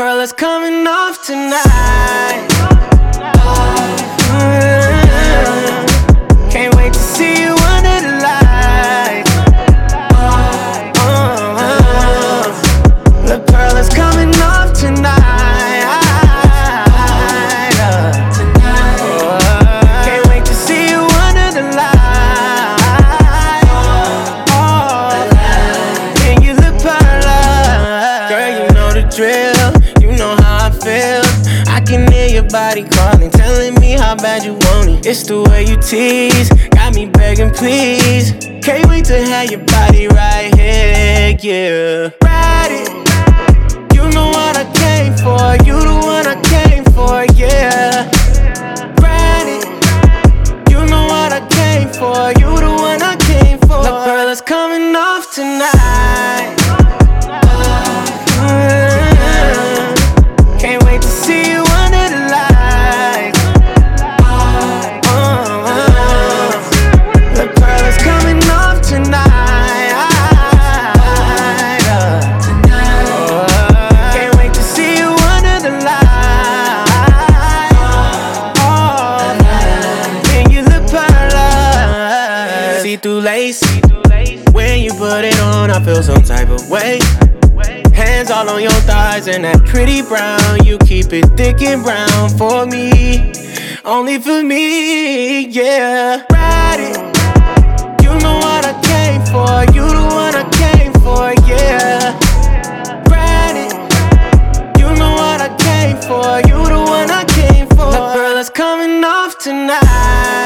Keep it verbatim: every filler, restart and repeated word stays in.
pearl is coming off tonight. Can't wait to see you under the lights. The pearl is coming off tonight. Can't wait to see you under the lights. And you look pearly. Girl, you know the drill. You know how I feel. I can hear your body calling, telling me how bad you want it. It's the way you tease, got me begging please. Can't wait to have your body right here, yeah. Ride it. You know what I came for, you the one I came for, yeah. Ride it. You know what I came for, you the one I came for. The pearl is coming off tonight. Can't wait to see you under the lights. The pearl is coming off tonight. Can't wait to see you under the lights. And you look pearly. See-through lace. When you put it on, I feel some type of way. Hands all on your thighs and that pretty brown. You keep it thick and brown for me, only for me, yeah. Ride it. You know what I came for, you the one I came for, yeah. Ride it. You know what I came for, you the one I came for. The pearl is coming off tonight.